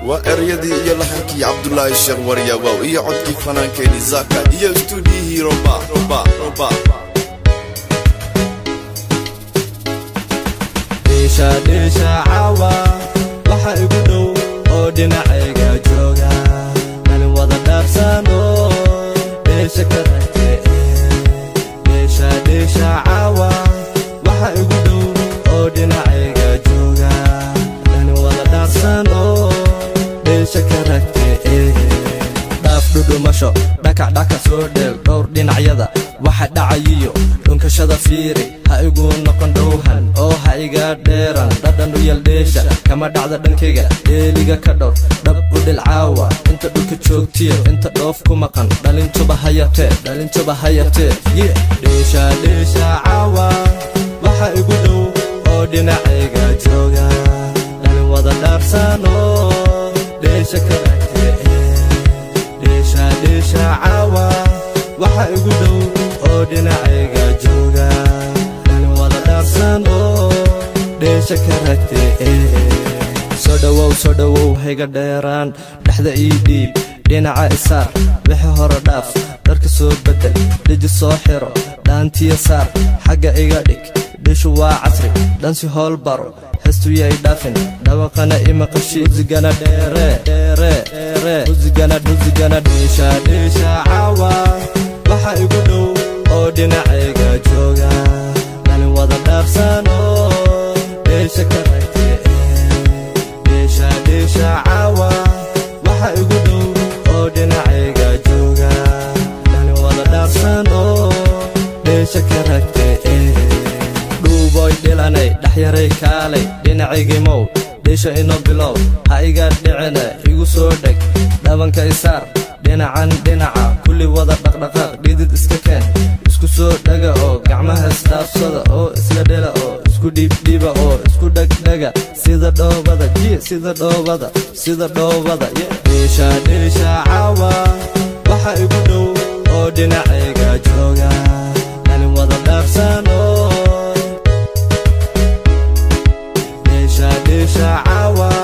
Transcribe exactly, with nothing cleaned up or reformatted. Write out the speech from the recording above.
وأريدي إيا لحنكي عبد الله الشيخ وريا واو إيا عدكي فنان كيني زاكا إيا استوديه ربا ربا ربا ديشا ديشا عوا waxa igu dhow oo dhinacayga jooga meel wada dhaafsano deesha ka ragtay deesha deesha cawa waxa igu dhow oo dhinacayga jooga meel wada dhaafsano deesha ka ragtay dhaaf dhudumasho dhakac dhaka soo dheel dhowr dhinacyada waxa dhacayiyo dhunkashada fiiri ha igu noqon dhowhan oo ha iga dheeran dhadhan u yeeldheesha kama dhacda dhankayga dheeliga ka dhowr dhab u dhilcaawa inta dhulka joogtiya inta dhoof ku maqan dhalintuba hayatee dhalintuba hayatee dheesha dheesha caawa waxa igu dhow oo dhinacayga jooga dhalin wada dhaafsano dheesha ka ragtay dheesha dheesha caawa waxa igu dhow oo dhinacayga jooga dhalin wada dhaafsano dheesha ka ragtay soo dhawow soo dhawow hayga dheeraan dhexda ii dhiib dhinaca isaar wixii hore dhaaf dharka soo bedel dhiji soo xiro dhaantiya saar xagga iga dhig dhishu waa casri dhansi howl baro hestu yay dhaafin dhawaqana ima qashi musigana dheere dheere dheere musigana musigana dheesha dheesha caawa waxa igu dhow oo dhinacayga jooga dhalin wada dhaafsano dheesha ka ragtay dheesha dheesha caawa waxa igu dhow oo dhinacayga jooga dhalin wada dhaafsano dheesha ka ragtay dhuuboy dhilanay dhexyaray kaalay dhinacaygiimow dheesha ino bilow ha iga dhicina igu soo dheg dhabanka isaar dhinacan dhinaca kulli wada dhaqdhaqaaq dhidid iska keen isku soo dhaga oo gacmaha isdhaafsada oo isla dhela oo isku dhiibdhiiba oo isku dhegdhega sida dhoobada jiya sida dhoobada sida dhoobada dheesha dheesha caawa waxa igu dhow oo dhinacayga jooga dhalin wada dhaafsano dheesha dheesha caawa